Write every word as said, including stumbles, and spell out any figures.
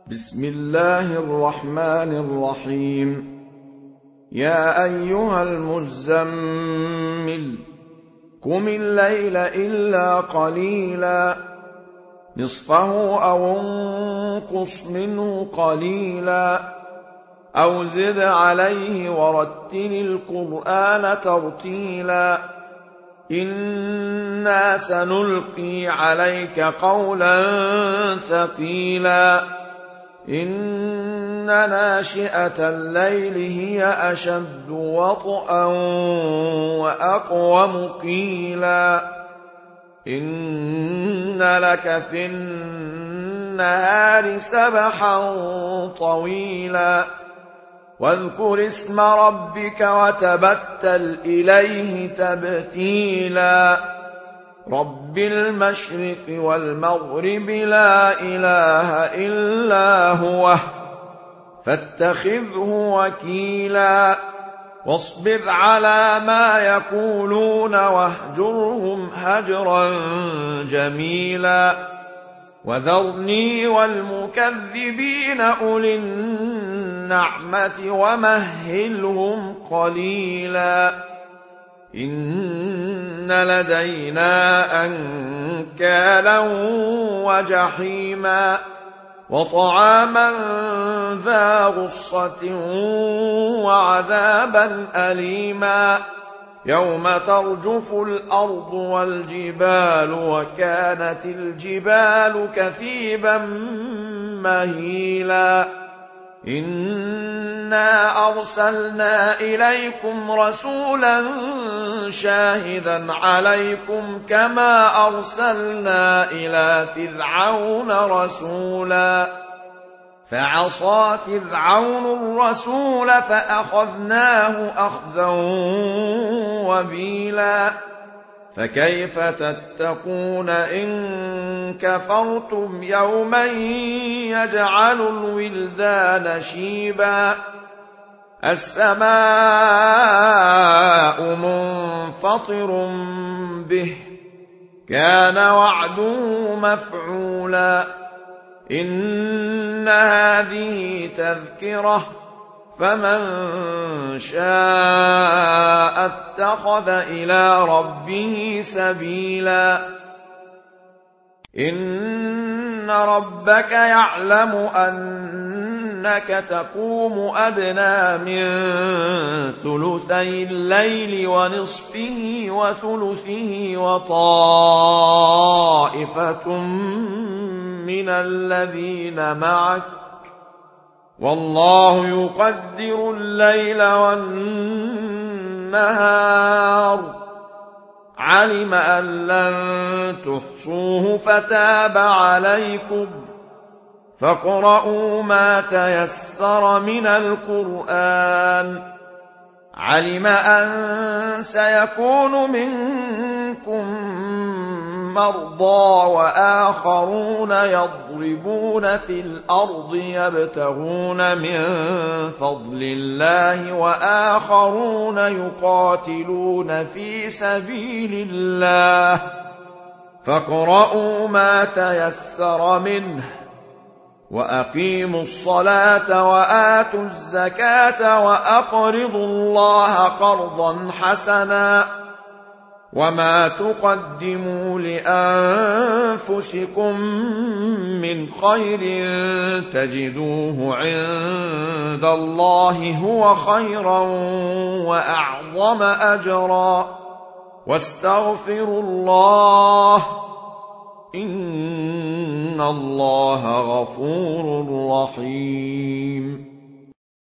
بسم الله الرحمن الرحيم. يا أيها المزمل قم الليل إلا قليلا نصفه أو انقص منه قليلا أو زد عليه ورتل القرآن ترتيلا إنا سنلقي عليك قولا ثقيلا إن ناشئة الليل هي أشد وطئا وأقوم قيلا إن لك في النهار سبحا طويلا واذكر اسم ربك وتبتل إليه تبتيلا رب المشرق والمغرب لا إله إلا هو فاتخذه وكيلا واصبر على ما يقولون واهجرهم هجرا جميلا وذرني والمكذبين أولي النعمة ومهلهم قليلا إن لدينا أنكالا وجحيما وطعاما ذا غصة وعذابا أليما يوم ترجف الأرض والجبال وكانت الجبال كثيبا مهيلا إنا أرسلنا إليكم رسولا شاهدا عليكم كما أرسلنا إلى فرعون رسولا فعصى فرعون الرسول فأخذناه أخذا وبيلا فكيف تتقون إن كفرتم يوما يجعل الولدان شيبا السماء منفطر به كان وعده مفعولا إن هذه تذكرة فمن شاء اتخذ إلى ربه سبيلا إن ربك يعلم أنك تقوم أدنى من ثلثي الليل ونصفه وثلثه وطائفة من الذين معك والله يقدر الليل والنهار علم أن لن تحصوه فتاب عليكم فاقرؤوا ما تيسر من القرآن علم أن سيكون منكم مرضى وآخرون يضربون في الأرض يبتغون من فضل الله وآخرون يقاتلون في سبيل الله فاقرؤوا ما تيسر منه وأقيموا الصلاة وآتوا الزكاة وأقرضوا الله قرضا حسنا وما تقدموا لأنفسكم من خير تجدوه عند الله هو خيرا وأعظم أجرا واستغفروا الله إن الله غفور رحيم.